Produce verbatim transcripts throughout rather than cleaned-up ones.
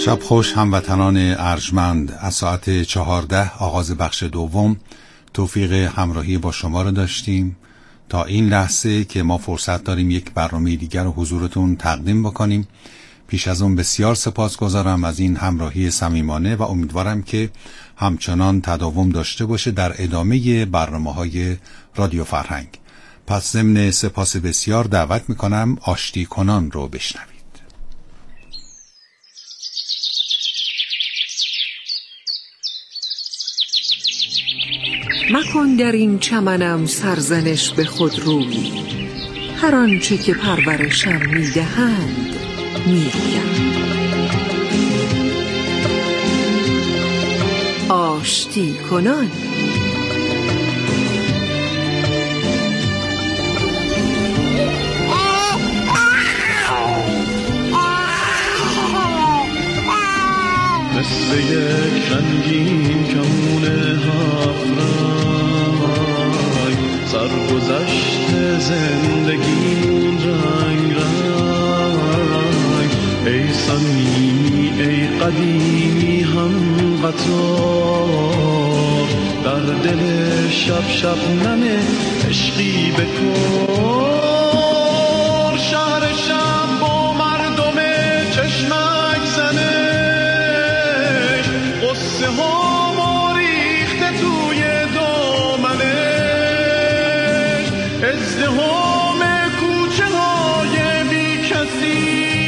شب خوش هموطنان ارجمند. از ساعت چهارده آغاز بخش دوم توفیق همراهی با شما رو داشتیم تا این لحظه که ما فرصت داریم یک برنامه دیگر رو حضورتون تقدیم بکنیم. پیش از اون بسیار سپاسگزارم از این همراهی صمیمانه و امیدوارم که همچنان تداوم داشته باشه در ادامه برنامه‌های رادیو فرهنگ. پس ضمن سپاس بسیار دعوت میکنم آشتی کنان رو بشنوید. مکن در این چمنم سرزنش به خود روی، هر آنچه که پرورشم میدهند میگویم. آشتی کنان. مثل یک رنگین کمون هفت رنگ، سرگذشت زندگی رنگ رنگ. ای صمیمی ای قدیمی هم قطار، در دل شب شب نم عشقی بکن. شهر شب با مردم چشمک زنه، قصه ها ما ریخته توی دامنش. ازدحام کوچه های بی کسی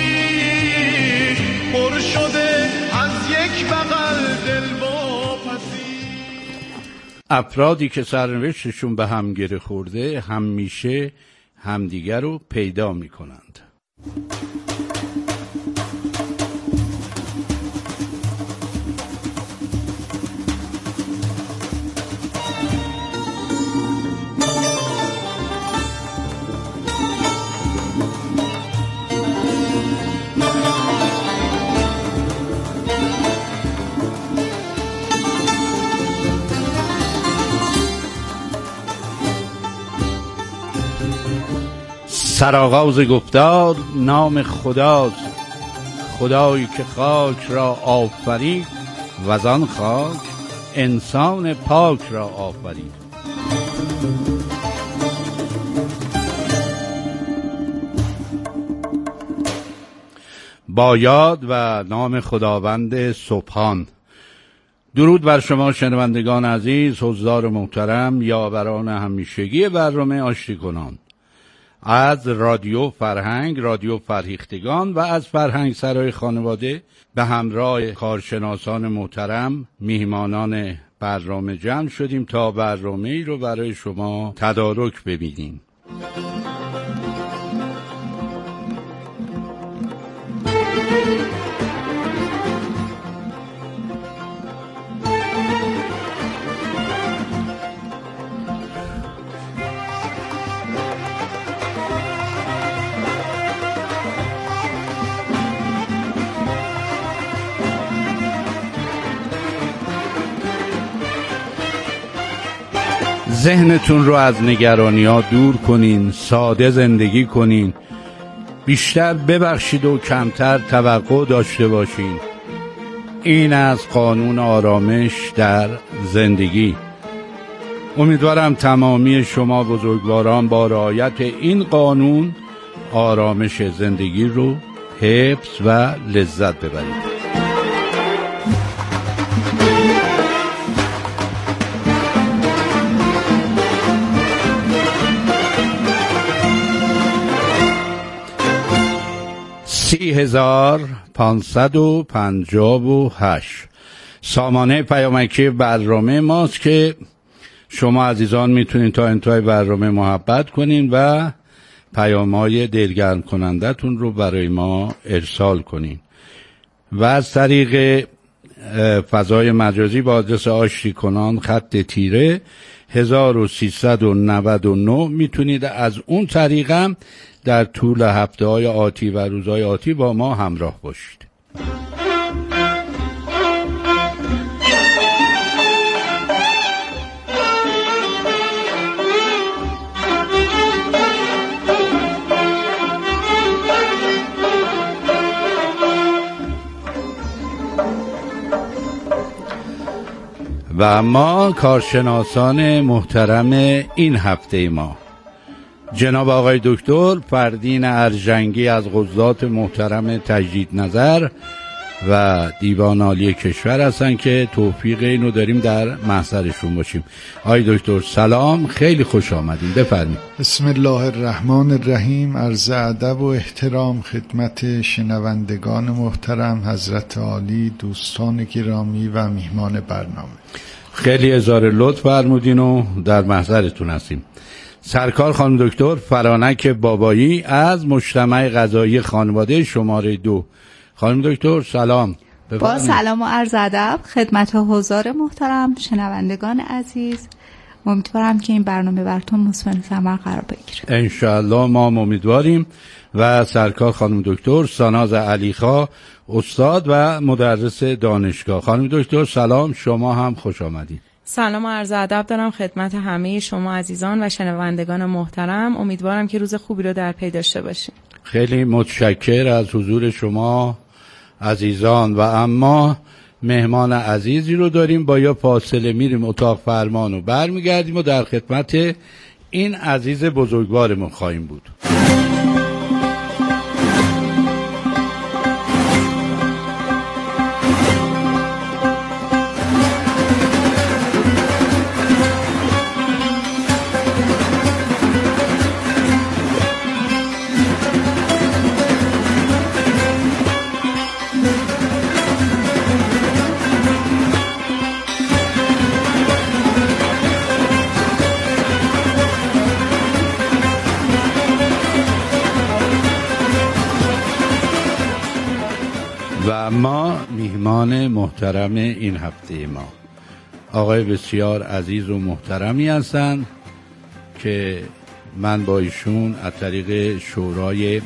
پر شده از یک بغل دلواپسی. افرادی که سرنوشتشون به هم گره خورده همیشه همدیگر رو پیدا می کنند. سرآغاز گفتار نام خداست، خدایی که خاک را آفرید و آن خاک انسان پاک را آفرید. با یاد و نام خداوند سبحان. درود بر شما شنوندگان عزیز، حضار محترم، یاوران همیشگی برنامه آشتی کنان از رادیو فرهنگ، رادیو فرهیختگان و از فرهنگ سرای خانواده به همراه کارشناسان محترم میهمانان برنامه جمع شدیم تا برنامه ای رو برای شما تدارک ببینیم. ذهنتون رو از نگرانی ها دور کنین، ساده زندگی کنین، بیشتر ببخشید و کمتر توقع داشته باشین. این از قانون آرامش در زندگی. امیدوارم تمامی شما بزرگواران با رعایت این قانون آرامش زندگی رو حفظ و لذت ببرید. سی هزار پانصد و پنجاه و هشت سامانه پیامکی برنامه ماست که شما عزیزان میتونید تا انتهای برنامه محبت کنین و پیام‌های دلگرم کنندتون رو برای ما ارسال کنین و از طریق فضای مجازی با آدرس آشتی کنان خط تیره هزار و سیصد و نود و نه میتونید از اون طریق هم در طول هفته‌های آتی و روزهای آتی با ما همراه باشید. و ما کارشناسان محترم این هفته ما جناب آقای دکتر فردین ارژنگی از قضات محترم تجدید نظر و دیوان عالی کشور هستن که توفیق اینو داریم در محضرشون باشیم. آقای دکتر سلام، خیلی خوش آمدین، بفرمایید. بسم الله الرحمن الرحیم. عرض ادب و احترام خدمت شنوندگان محترم، حضرت عالی، دوستان گرامی و میهمان برنامه. خیلی هزار لطف فرمودین و در محضرتون هستیم. سرکار خانم دکتر فرانک بابایی از مجتمع قضایی خانواده شماره دو. خانم دکتر سلام. با سلام و عرض ادب خدمت حضار محترم، شنوندگان عزیز، امیدوارم که این برنامه براتون مثمر ثمر قرار بگیره. ان شاء الله ما امیدواریم. و سرکار خانم دکتر ساناز علیخا، استاد و مدرس دانشگاه. خانم دکتر سلام، شما هم خوش آمدید. سلام و عرض ادب دارم خدمت همه شما عزیزان و شنوندگان محترم. امیدوارم که روز خوبی رو در پی داشته باشیم. خیلی متشکر از حضور شما عزیزان. و اما مهمان عزیزی رو داریم، با یا فاصله میریم اتاق فرمان و برمیگردیم و در خدمت این عزیز بزرگوارمون خواهیم بود. و ما میهمان محترم این هفته ما آقای بسیار عزیز و محترمی هستند که من با ایشون از طریق شورای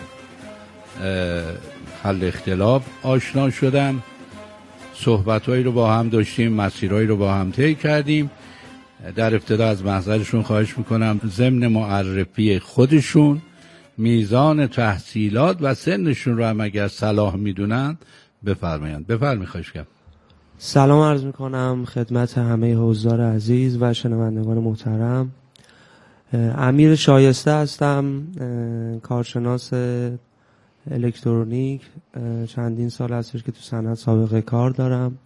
حل اختلاف آشنا شدم. صحبتهایی رو با هم داشتیم، مسیرهایی رو با هم طی کردیم. در ابتدا از محضرشون خواهش میکنم ضمن معرفی خودشون میزان تحصیلات و سنشون رو هم اگر صلاح میدونن بفرمایند. بفرمایید. خواهش کنم. سلام عرض میکنم خدمت همه حضار عزیز و شنوندگان محترم. امیر شایسته هستم، کارشناس الکترونیک. چندین سال هستش که تو صنعت سابقه کار دارم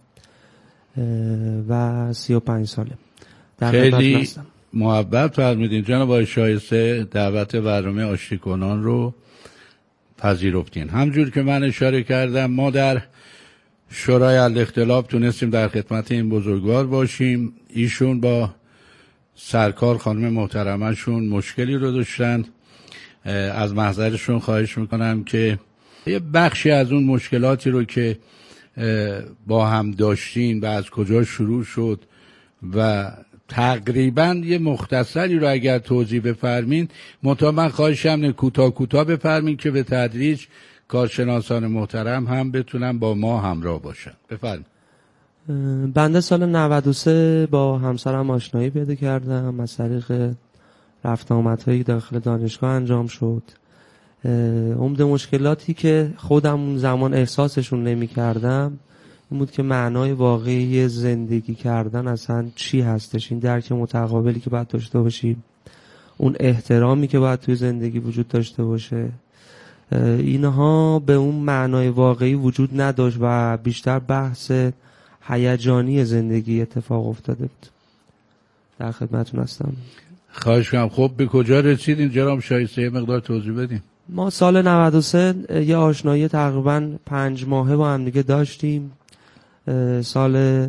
و سی و پنج ساله در خیلی هستم. محبت فرمودین جناب آقای شایسته، دعوت برنامه آشتی کنان رو پذیرفتین. همجور که من اشاره کردم ما در شورای حل اختلاف تونستیم در خدمت این بزرگوار باشیم. ایشون با سرکار خانم محترمشون مشکلی رو داشتن. از محضرشون خواهش میکنم که یه بخشی از اون مشکلاتی رو که با هم داشتین و از کجا شروع شد و تقریبا یه مختصری رو اگر توضیح بفرمین، منتها من خواهشم کوتاه کوتاه بفرمین که به تدریج کارشناسان محترم هم بتونن با ما همراه باشن. بفرمین. بنده سال نود و سه با همسرم آشنایی پیدا کردم، از طریق رفت آمدهایی داخل دانشگاه انجام شد. عمده مشکلاتی که خودم اون زمان احساسشون نمی کردم این بود که معنای واقعی زندگی کردن اصلا چی هستش، این درک متقابلی که باید داشته باشیم، اون احترامی که باید توی زندگی وجود داشته باشه، اینها به اون معنای واقعی وجود نداشت و بیشتر بحث هیجانی زندگی اتفاق افتاده بود. در خدمتتون هستم. خواهش کنم. خب به کجا رسیدین جناب شایسته؟ یه مقدار توضیح بدین. ما سال نود و سه یه آشنایی تقریبا پنج ماهه با هم دیگه داشتیم. سال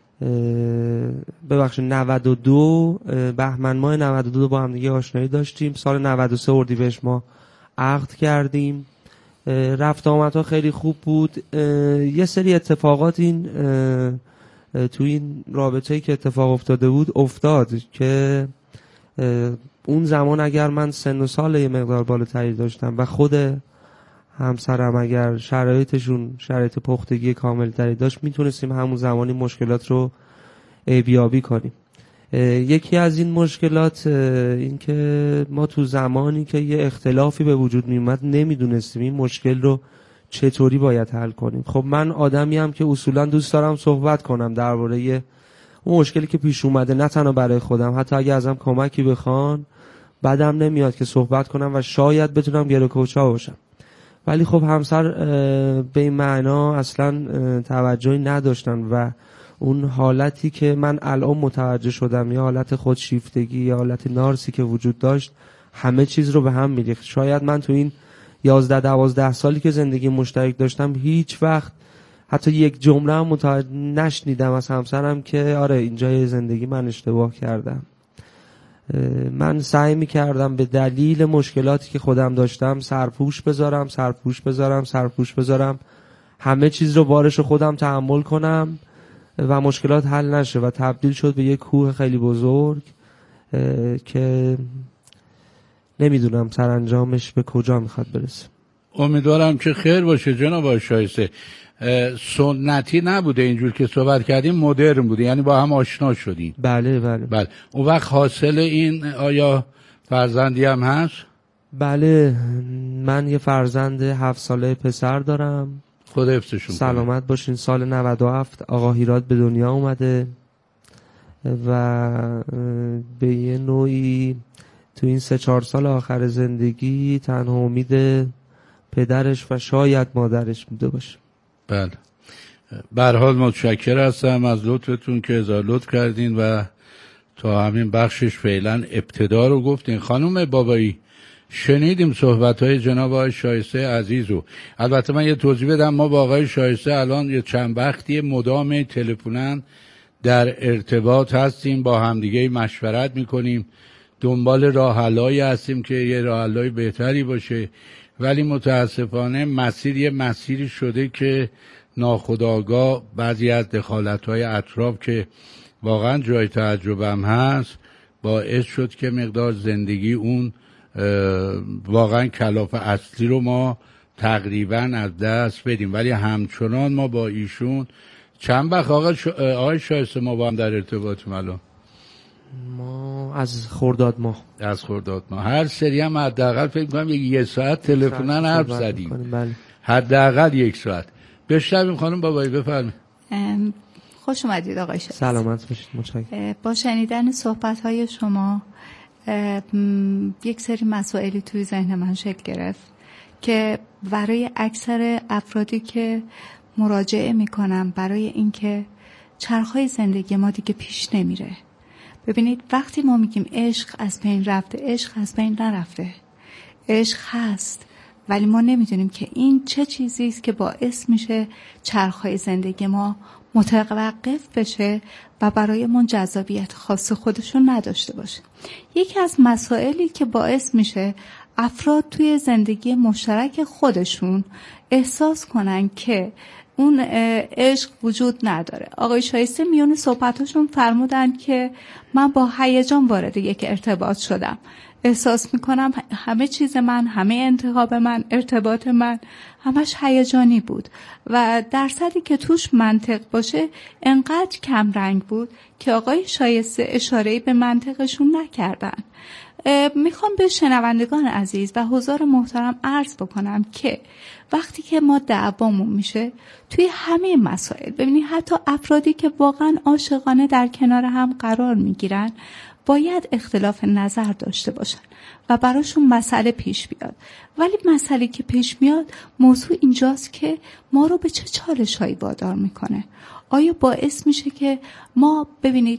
ببخشید نود و دو بهمن ماه نود و دو با هم دیگه آشنایی داشتیم. سال نود و سه اردیبهشت ما عقد کردیم. رفت آمدها خیلی خوب بود. یه سری اتفاقات این تو این رابطه‌ای که اتفاق افتاده بود افتاد که اون زمان اگر من سن و سال یه مقدار بالاتری داشتم و خود همسرم اگر شرایطشون شرایط پختگی کاملتری داشت میتونستیم همون زمانی مشکلات رو بیابی کنیم. یکی از این مشکلات این که ما تو زمانی که یه اختلافی به وجود میومد نمیدونستیم این مشکل رو چطوری باید حل کنیم. خب من آدمی هم که اصولا دوست دارم صحبت کنم درباره اون مشکلی که پیش اومده نه تنها برای خودم، حتی اگه ازم کمکی بخوان بعدم نمیاد که صحبت کنم و شاید بتونم گره کوچا باشم. ولی خب همسر به این معنا اصلا توجهی نداشتن و اون حالتی که من الان متوجه شدم، یا حالت خودشیفتگی یا حالت نارسی که وجود داشت، همه چیز رو به هم میریخت. شاید من تو این یازده دوازده سالی که زندگی مشترک داشتم هیچ وقت حتی یک جمله هم متوجه نشنیدم از همسرم که آره اینجای زندگی من اشتباه کردم. من سعی میکردم به دلیل مشکلاتی که خودم داشتم سرپوش بذارم سرپوش بذارم سرپوش بذارم همه چیز رو بارش خودم تحمل کنم و مشکلات حل نشه و تبدیل شد به یک کوه خیلی بزرگ که نمیدونم سرانجامش به کجا میخواد برسه. امیدوارم که خیر باشه جناب آقای شایسته. سنتی نبوده اینجور که صحبت کردیم، مدرن بوده، یعنی با هم آشنا شدیم. بله بله بله. اون وقت حاصل این آیا فرزندی هم هست؟ بله، من یه فرزند هفت ساله پسر دارم. خدا حفظشون سلامت کنه. باشین. سال نود و هفت آقا هیراد به دنیا اومده و به یه نوعی تو این سه چهار سال آخر زندگی تنها امید پدرش و شاید مادرش بوده باشه. بله. به هر حال متشکر هستم از لطفتون که اظهار لطف کردین و تا همین بخشش فعلا ابتدا رو گفتین. خانم بابایی، شنیدیم صحبت‌های جناب آقای شایسته عزیز رو. البته من یه توضیح بدم، ما با آقای شایسته الان یه چند وقتی مدام تلفنن در ارتباط هستیم، با همدیگه مشورت میکنیم، دنبال راه حلایی هستیم که یه راه حلای بهتری باشه. ولی متاسفانه مسیر یه مسیری شده که ناخودآگاه بعضی از دخالت‌های اطراف که واقعا جای تعجبم هست باعث شد که مقدار زندگی اون واقعا کلاف اصلی رو ما تقریبا از دست بدیم. ولی همچنان ما با ایشون چند وقت آقای شا... شایسته ما با هم در ارتباطیم الان؟ ما از خرداد ماه از خرداد ماه هر سری هم حداقل فکر کنم یک یه ساعت تلفنن حرف زدیم. بله. حداقل یک ساعت. بشنویم خانم بابایی، بفرمایید. خوش اومدید آقای شایسته. سلامت باشید. متشکرم. با شنیدن صحبت‌های شما یک سری مسائلی توی ذهن من شکل گرفت که برای اکثر افرادی که مراجعه میکنم برای اینکه چرخهای زندگی ما دیگه پیش نمیره. ببینید وقتی ما میگیم عشق از بین رفته، عشق از بین نرفته. عشق هست ولی ما نمیدونیم که این چه چیزی است که باعث میشه چرخهای زندگی ما متوقف بشه و برای من جذابیت خاص خودشون نداشته باشه. یکی از مسائلی که باعث میشه افراد توی زندگی مشترک خودشون احساس کنن که اون عشق وجود نداره. آقای شایسته میون صحبتاشون فرمودن که من با هیجان وارد یک ارتباط شدم، احساس میکنم همه چیز من، همه انتخاب من، ارتباط من همش هیجانی بود و درصدی که توش منطق باشه انقدر کم رنگ بود که آقای شایسته اشاره‌ای به منطقشون نکردن. میخوام به شنوندگان عزیز و حضار محترم عرض بکنم که وقتی که ما دعوامون میشه توی همه مسائل، ببینید حتی افرادی که واقعا عاشقانه در کنار هم قرار میگیرن باید اختلاف نظر داشته باشن و براشون مسئله پیش بیاد. ولی مسئله که پیش میاد موضوع اینجاست که ما رو به چه چالش‌هایی وادار میکنه. آیا باعث میشه که ما، ببینید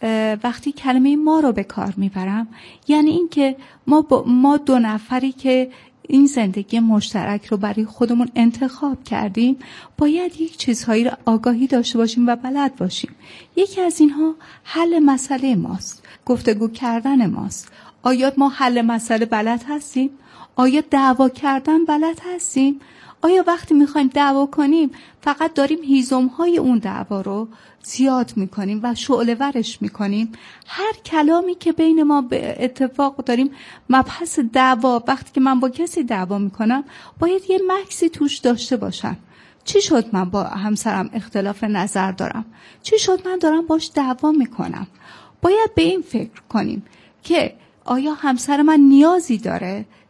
وقتی کلمه ما رو به کار میبرم یعنی این که ما, ما دو نفری که این زندگی مشترک رو برای خودمون انتخاب کردیم باید یک چیزهایی رو آگاهی داشته باشیم و بلد باشیم. یکی از اینها حل مسئله ماست، گفتگو کردن ماست. آیا ما حل مسئله بلد هستیم؟ آیا دعوا کردن بلد هستیم؟ آیا وقتی میخوایم دعوا کنیم فقط داریم هیزم‌های اون دعوا رو زیاد میکنیم و شعله ورش میکنیم؟ هر کلامی که بین ما به اتفاق داریم مبحث دعوا، وقتی که من با کسی دعوا میکنم باید یه مکسی توش داشته باشم. چی شد من با همسرم اختلاف نظر دارم؟ چی شد من دارم باش دعوا میکنم؟ باید به این فکر کنیم که آیا همسر من نیازی داره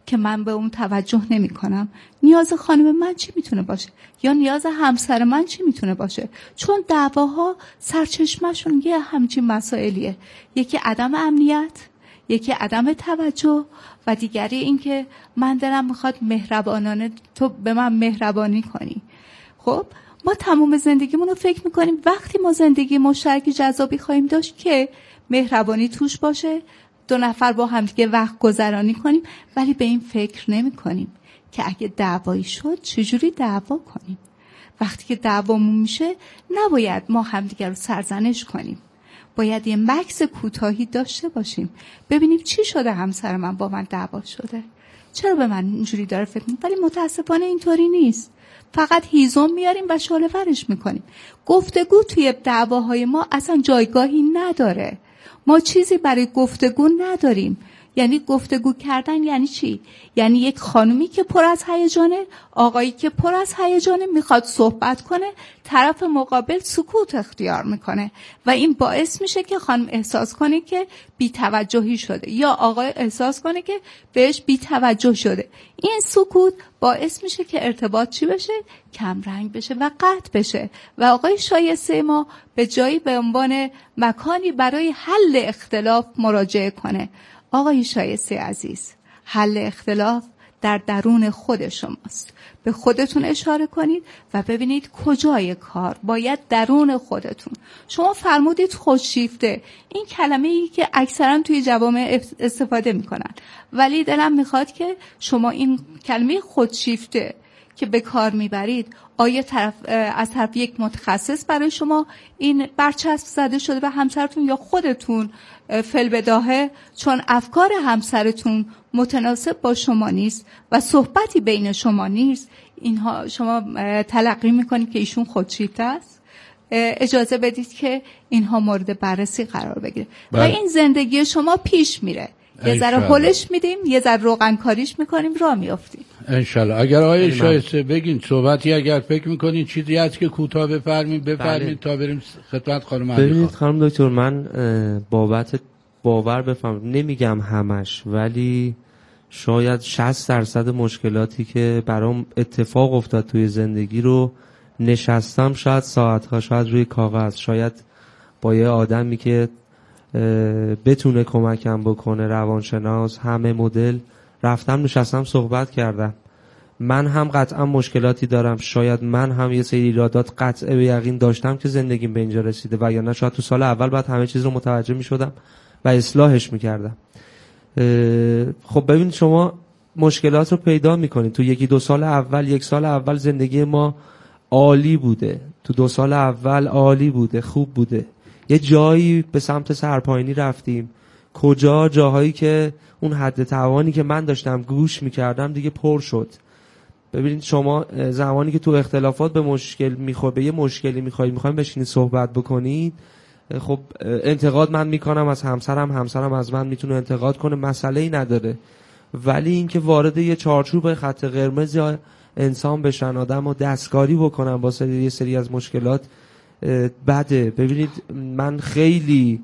که من به اون توجه نمی کنم، نیاز خانم من چی میتونه باشه یا نیاز همسر من چی میتونه باشه؟ چون دعواها سرچشمهشون یه همچین مسائلیه، یکی عدم امنیت، یکی عدم توجه و دیگری این که من دلم میخواد مهربانانه تو به من مهربانی کنی. خب ما تمام زندگیمون رو فکر میکنیم وقتی ما زندگی مشترک جذابی خواهیم داشت که مهربانی توش باشه، دو نفر با هم دیگه وقت گذرانی کنیم، ولی به این فکر نمی کنیم که اگه دعوایی شد چجوری دعوا کنیم. وقتی که دعوامون میشه نباید ما همدیگه رو سرزنش کنیم، باید یه مکث کوتاهی داشته باشیم ببینیم چی شده، همسر من با من دعوا شده، چرا به من اینجوری داره فکر میکنه. ولی متاسفانه اینطوری نیست، فقط هیزم میاریم و شعله ورش میکنیم. گفتگو توی دعواهای ما اصلا جایگاهی نداره، ما چیزی برای گفتگو نداریم. یعنی گفتگو کردن یعنی چی؟ یعنی یک خانومی که پر از هیجانه، آقایی که پر از هیجانه میخواد صحبت کنه، طرف مقابل سکوت اختیار میکنه و این باعث میشه که خانم احساس کنه که بی‌توجهی شده یا آقای احساس کنه که بهش بی‌توجه شده. این سکوت باعث میشه که ارتباط چی بشه؟ کم رنگ بشه و قطع بشه و آقای شایسته ما به جایی به عنوان مکانی برای حل اختلاف مراجعه کنه. آقای شایسته عزیز، حل اختلاف در درون خود شماست. به خودتون اشاره کنید و ببینید کجای کار باید درون خودتون. شما فرمودید خودشیفته، این کلمه ای که اکثرا توی جوامع استفاده میکنن، ولی دلم میخواد که شما این کلمه خودشیفته که به کار میبرید آیا طرف از طرف یک متخصص برای شما این برچسب زده شده به همسرتون یا خودتون فی‌البداهه چون افکار همسرتون متناسب با شما نیست و صحبتی بین شما نیست، اینها شما تلقی میکنید که ایشون خودشیفته است؟ اجازه بدید که اینها مورد بررسی قرار بگیره و این زندگی شما پیش میره. یه ذره هلش میدیم، یه ذره روغن کاریش میکنیم، راه میافتیم انشالله. اگر آقای شایسته بگین صحبتی اگر فکر میکنین چیزی هست که کوتاه بفرمایید بفرمایید تا بریم خدمت خانم علی. ببینید خانم دکتر، من بابت باور بفهم نمیگم همش، ولی شاید شصت درصد مشکلاتی که برام اتفاق افتاد توی زندگی رو نشستم شاید ساعتها، شاید روی کاغذ، شاید با یه آدمی که بتونه کمکم بکنه، روانشناس، همه مدل، رفتم نشستم صحبت کردم. من هم قطعا مشکلاتی دارم، شاید من هم یه سری ایرادات قطعه به یقین داشتم که زندگیم به اینجا رسیده و یا نه شاید تو سال اول بعد همه چیز رو متوجه می شدم و اصلاحش می کردم. خب ببینید شما مشکلات رو پیدا می کنید. تو یکی دو سال اول، یک سال اول زندگی ما عالی بوده، تو دو سال اول عالی بوده، خوب بوده. یه جایی به سمت سرپایینی رفتیم، کجا جاهایی که اون حد توانی که من داشتم گوش میکردم دیگه پر شد. ببینید شما زمانی که تو اختلافات به مشکل میخواد، به یه مشکلی میخواید میخوایم بشینید صحبت بکنید، خب انتقاد من میکنم از همسرم، همسرم از من میتونه انتقاد کنه، مسئله ای نداره. ولی اینکه وارد یه چارچوب خط قرمز یا انسان بشن، آدم رو دستکاری بکنن با سری یه سری از مشکلات بده. ببینید من خیلی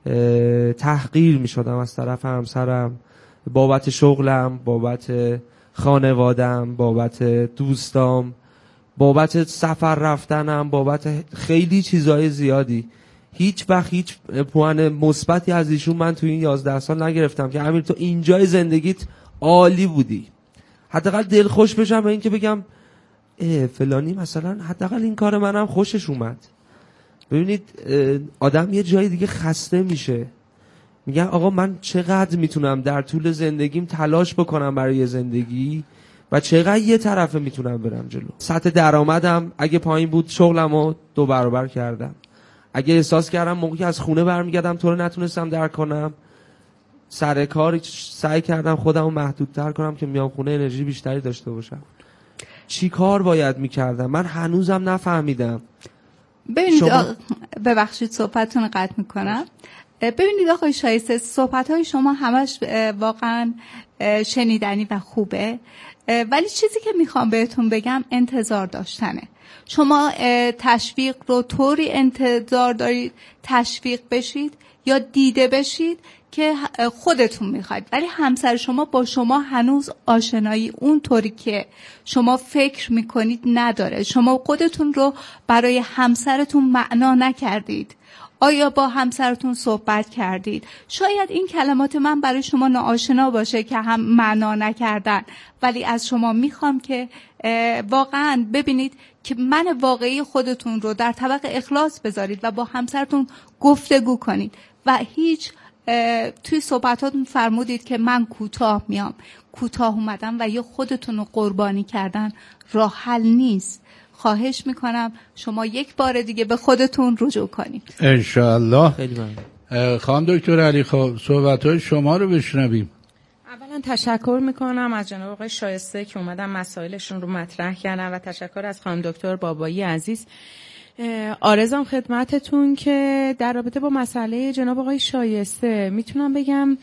تحقیر می شدم از طرف همسرم بابت شغلم، بابت خانوادم، بابت دوستام، بابت سفر رفتنم، بابت خیلی چیزهای زیادی. هیچ وقت هیچ پوان مثبتی از ایشون من تو این یازده سال نگرفتم که امیر تو اینجای زندگیت عالی بودی. حداقل دل خوش بشم به این که بگم فلانی مثلا حداقل این کار منم خوشش اومد. ببینید آدم یه جای دیگه خسته میشه، میگن آقا من چقدر میتونم در طول زندگیم تلاش بکنم برای زندگی و چقدر یه طرفه میتونم برم جلو. سطح درآمدم اگه پایین بود شغلمو دو برابر کردم. اگه احساس کردم موقعی از خونه برمیگردم تو رو نتونستم درک کنم، سر کار سعی کردم خودمو محدودتر کنم که میام خونه انرژی بیشتری داشته باشم. چی کار باید میکردم؟ من هنوزم نفهمیدم. ببینید شما... ببخشید صحبتتون قطع میکنم. ببینید آقای شایسته، صحبت‌های شما همش واقعا شنیدنی و خوبه، ولی چیزی که میخوام بهتون بگم انتظار داشتنه. شما تشویق رو طوری انتظار دارید تشویق بشید یا دیده بشید که خودتون میخواید، ولی همسر شما با شما هنوز آشنایی اون طوری که شما فکر میکنید نداره. شما خودتون رو برای همسرتون معنا نکردید. آیا با همسرتون صحبت کردید؟ شاید این کلمات من برای شما ناآشنا باشه که هم معنا نکردن، ولی از شما میخوام که واقعا ببینید که من واقعی خودتون رو در طبق اخلاص بذارید و با همسرتون گفتگو کنید. و هیچ توی صحبتاتون فرمودید که من کوتاه میام. کوتاه اومدن و یا خودتون رو قربانی کردن راه حل نیست. خواهش میکنم شما یک بار دیگه به خودتون رجوع کنید. انشاءالله. خیلی ممنون. خانم دکتر علی خواه صحبت‌های شما رو بشنویم. اولا تشکر میکنم از جناب آقای شایسته که اومدن مسائلشون رو مطرح کردن و تشکر از خانم دکتر بابایی عزیز. آرزم خدمتتون که در رابطه با مسئله جناب آقای شایسته میتونم بگم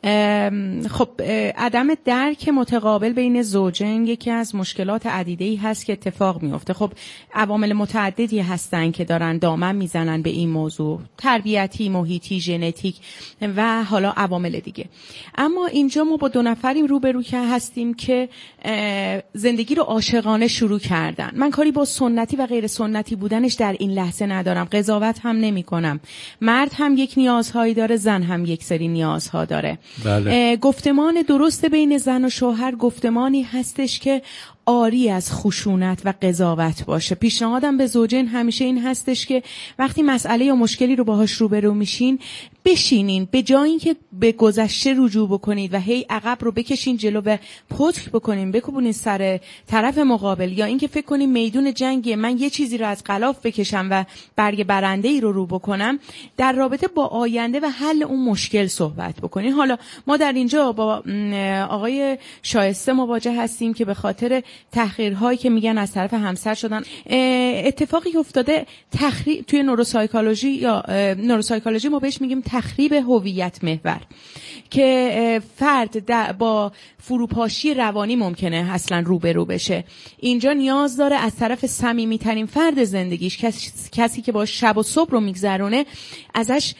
خب عدم درک متقابل بین زوجین یکی از مشکلات عدیده‌ای هست که اتفاق میفته. خب عوامل متعددی هستن که دارن دامن میزنن به این موضوع، تربیتی، محیطی، ژنتیک و حالا عوامل دیگه. اما اینجا ما با دو نفریم روبرو که هستیم که زندگی رو عاشقانه شروع کردن. من کاری با سنتی و غیر سنتی بودنش در این لحظه ندارم، قضاوت هم نمی کنم. مرد هم یک نیازهایی داره، زن هم یک سری نیازها داره. بله. گفتمان درست بین زن و شوهر گفتمانی هستش که آری از خشونت و قضاوت باشه. پیشنهادم به زوجین همیشه این هستش که وقتی مسئله یا مشکلی رو باهاش روبرو میشین بشینین، به جای اینکه به گذشته رجوع بکنید و هی عقب رو بکشین جلو و پتک بکنین بکوبونین سر طرف مقابل، یا اینکه فکر کنین میدون جنگیه من یه چیزی رو از غلاف بکشم و برگ برنده ای رو رو بکنم، در رابطه با آینده و حل اون مشکل صحبت بکنین. حالا ما در اینجا با آقای شایسته مواجه هستیم که به خاطر تحقیرهایی که میگن از طرف همسر شدن، اتفاقی افتاده تخریب توی نوروسایکولوژی یا نوروسایکولوژی ما بهش میگیم تخریب هویت محور، که فرد با فروپاشی روانی ممکنه اصلا روبرو بشه. اینجا نیاز داره از طرف صمیمی‌ترین فرد زندگیش، کسی, کسی که با شب و صبح رو میگذرونه، ازش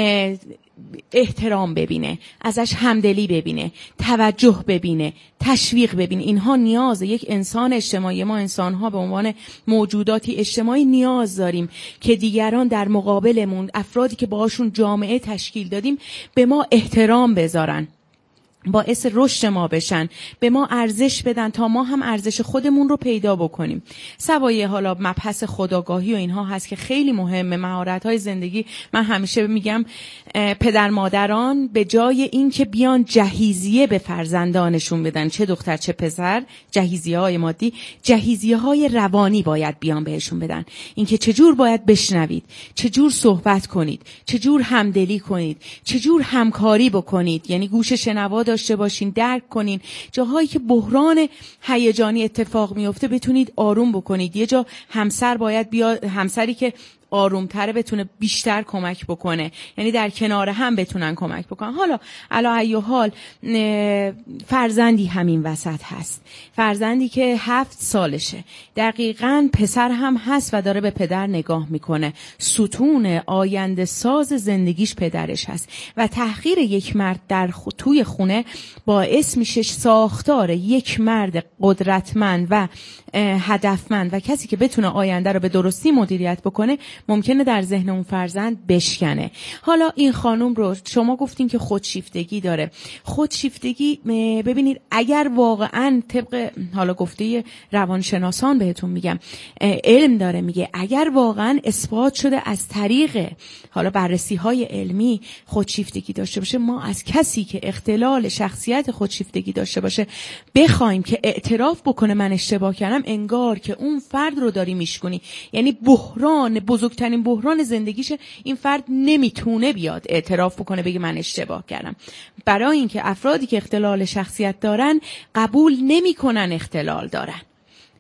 احترام ببینه، ازش همدلی ببینه، توجه ببینه، تشویق ببینه. اینها نیاز یک انسان اجتماعی، ما انسان‌ها به عنوان موجوداتی اجتماعی نیاز داریم که دیگران در مقابلمون، افرادی که باهاشون جامعه تشکیل دادیم، به ما احترام بذارن، باعث رشد ما بشن، به ما ارزش بدن تا ما هم ارزش خودمون رو پیدا بکنیم. سوای حالا مبحث خودآگاهی و اینها هست که خیلی مهمه، مهارت‌های زندگی. من همیشه میگم پدر مادران به جای این که بیان جهیزیه به فرزندانشون بدن، چه دختر چه پسر، جهیزیه‌های مادی، جهیزیه‌های روانی باید بیان بهشون بدن. اینکه چجور باید بشنوید، چجور صحبت کنید، چجور همدلی کنید، چجور همکاری بکنید، یعنی گوش شنوا داشته باشین، درک کنین. جاهایی که بحران هیجانی اتفاق میفته بتونید آروم بکنید. یه جا همسر باید بیاد، همسری که آرومتره بتونه بیشتر کمک بکنه، یعنی در کنار هم بتونن کمک بکنن. حالا علی ای حال فرزندی همین وسط هست، فرزندی که هفت سالشه، دقیقاً پسر هم هست و داره به پدر نگاه میکنه. ستون آینده ساز زندگیش پدرش هست و تحقیر یک مرد در خ... توی خونه باعث میشه ساختار یک مرد قدرتمند و هدفمند و کسی که بتونه آینده رو به درستی مدیریت بکنه ممکنه در ذهن اون فرزند بشکنه. حالا این خانم رو شما گفتین که خودشیفتگی داره. خودشیفتگی ببینید اگر واقعا طبق حالا گفته روانشناسان بهتون میگم علم داره میگه، اگر واقعا اثبات شده از طریق حالا بررسی های علمی خودشیفتگی داشته باشه، ما از کسی که اختلال شخصیت خودشیفتگی داشته باشه بخوایم که اعتراف بکنه من اشتباه کردم، انگار که اون فرد رو داری میشکنی. یعنی بحران، بزرگترین بحران زندگیشه، این فرد نمیتونه بیاد اعتراف بکنه بگه من اشتباه کردم. برای اینکه افرادی که اختلال شخصیت دارن قبول نمیکنن اختلال دارن،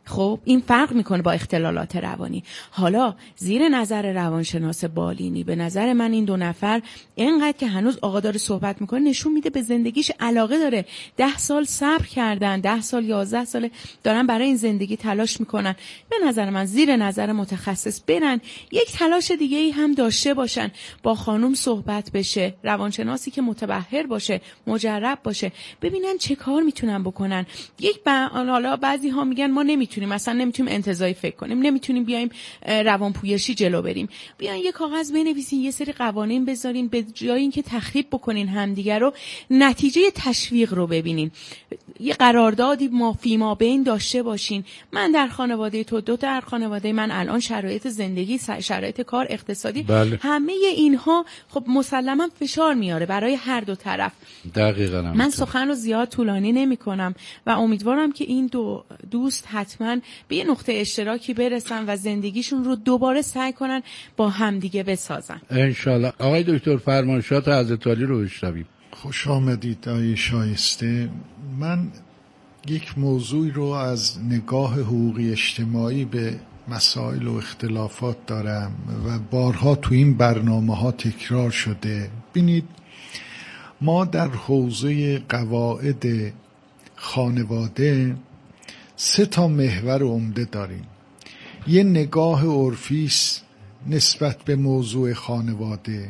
خب این فرق میکنه با اختلالات روانی. حالا زیر نظر روانشناس بالینی به نظر من این دو نفر اینقدر که هنوز آقا داره صحبت میکنه نشون میده به زندگیش علاقه داره. ده سال صبر کردن، ده سال یازده سال دارن برای این زندگی تلاش میکنن. به نظر من زیر نظر متخصص برن، یک تلاش دیگه ای هم داشته باشن، با خانم صحبت بشه، روانشناسی که متبحر باشه، مجرب باشه، ببینن چه کار میتونن بکنن. یک با... حالا بعضی ها میگن ما نمیتونیم، مثلا نمیتونیم انتزاعی فکر کنیم، نمیتونیم بیایم روانپویشی جلو بریم. بیاین یه کاغذ بنویسین، یه سری قوانین بذارین، به جای اینکه تخریب بکنین همدیگه رو، نتیجه تشویق رو ببینین. یه قراردادی ما فیما بین داشته باشین. من در خانواده تو، دو در خانواده من، الان شرایط زندگی، شرایط کار، اقتصادی، بله. همه اینها خب مسلما فشار میاره برای هر دو طرف. دقیقاً. من سخن رو زیاد طولانی نمی کنم و امیدوارم که این دو دوست حتما به یه نقطه اشتراکی برسن و زندگیشون رو دوباره سعی کنن با همدیگه بسازن انشالله. آقای دکتر فرمایشات حضرت عالی رو بشنویم. خوش آمدید آقای شایسته. من یک موضوعی رو از نگاه حقوقی اجتماعی به مسائل و اختلافات دارم و بارها تو این برنامه ها تکرار شده. ببینید ما در حوزه قواعد خانواده سه تا محور عمده داریم. یه نگاه عرفی است نسبت به موضوع خانواده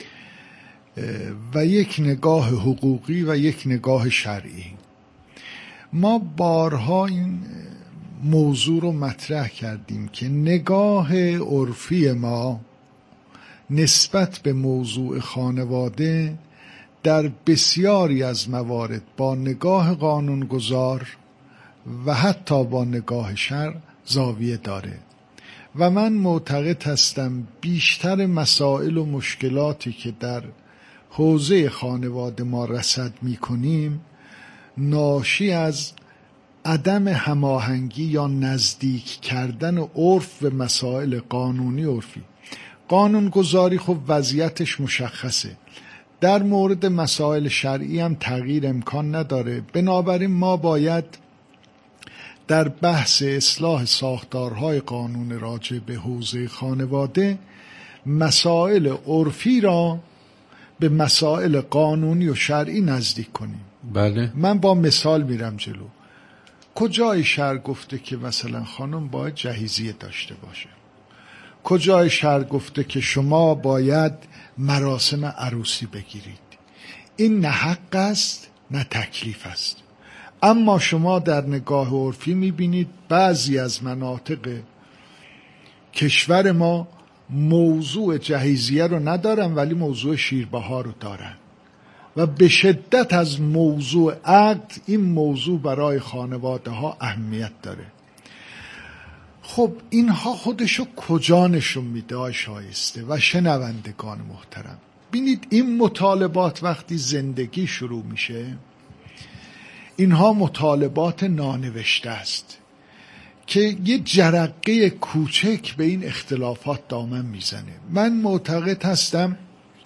و یک نگاه حقوقی و یک نگاه شرعی. ما بارها این موضوع رو مطرح کردیم که نگاه عرفی ما نسبت به موضوع خانواده در بسیاری از موارد با نگاه قانونگذار و حتی با نگاه شرع زاویه داره و من معتقد هستم بیشتر مسائل و مشکلاتی که در حوزه خانواده ما رصد می‌کنیم ناشی از عدم هماهنگی یا نزدیک کردن عرف و مسائل قانونی عرفی. قانونگذاری خب وضعیتش مشخصه، در مورد مسائل شرعی هم تغییر امکان نداره. بنابراین ما باید در بحث اصلاح ساختارهای قانون راجع به حوزه خانواده مسائل عرفی را به مسائل قانونی و شرعی نزدیک کنیم. بله. من با مثال میرم جلو. کجای شرع گفته که مثلا خانم باید جهیزیه داشته باشه؟ کجای شرع گفته که شما باید مراسم عروسی بگیرید؟ این نه حق است نه تکلیف است. اما شما در نگاه عرفی میبینید بعضی از مناطق کشور ما موضوع جهیزیه رو ندارن ولی موضوع شیربها رو دارن و به شدت از موضوع عقد این موضوع برای خانواده ها اهمیت داره. خب اینها خودشو کجا نشون میده آقای شایسته و شنوندگان محترم؟ ببینید این مطالبات وقتی زندگی شروع میشه اینها مطالبات نانوشته است که یه جرقه کوچک به این اختلافات دامن میزنه. من معتقد هستم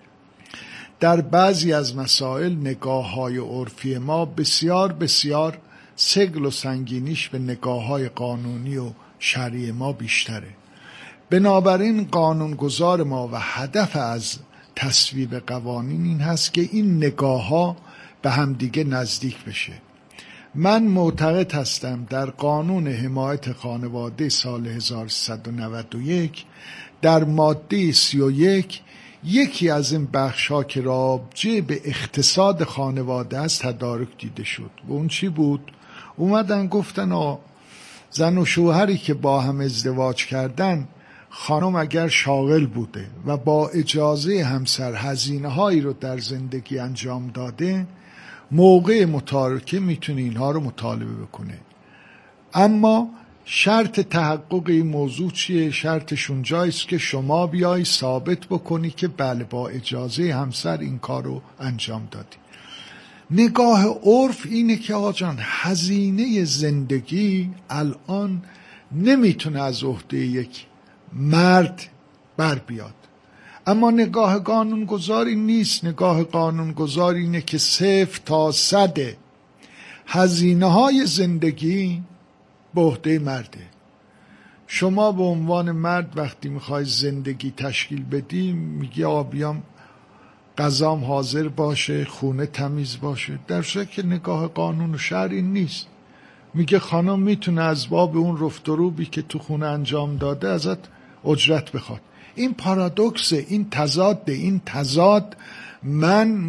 در بعضی از مسائل نگاه های عرفی ما بسیار بسیار ثقل و سنگینیش به نگاه های قانونی و شرعی ما بیشتره. بنابراین قانونگذار ما و هدف از تصویب قوانین این هست که این نگاه ها به همدیگه نزدیک بشه. من معتقد هستم در قانون حمایت خانواده سال هزار و سیصد و نود و یک در ماده سی و یک یکی از این بخش‌ها که راجع به اقتصاد خانواده است تدارک دیده شد. و اون چی بود؟ اومدن گفتن آه زن و شوهری که با هم ازدواج کردن، خانم اگر شاغل بوده و با اجازه همسر هزینه‌هایی رو در زندگی انجام داده، موقع متارکه میتونه اینها رو مطالبه بکنه. اما شرط تحقق این موضوع چیه؟ شرطش اونجاییست که شما بیایی ثابت بکنی که بله با اجازه همسر این کار رو انجام دادی. نگاه عرف اینه که آقا جان هزینه زندگی الان نمیتونه از عهده یک مرد بر بیاد. اما نگاه قانونگذاری نیست. نگاه قانونگذاری اینه که صفر تا صد هزینه های زندگی به عهده مرده. شما به عنوان مرد وقتی میخوای زندگی تشکیل بدی میگی آقا بیام غذام حاضر باشه، خونه تمیز باشه، در صورتی که نگاه قانون و شرع این نیست. میگه خانم میتونه از باب اون رفت و روبی که تو خونه انجام داده ازت اجرت بخواد. این پارادوکسه، این تضاد، این تضاد من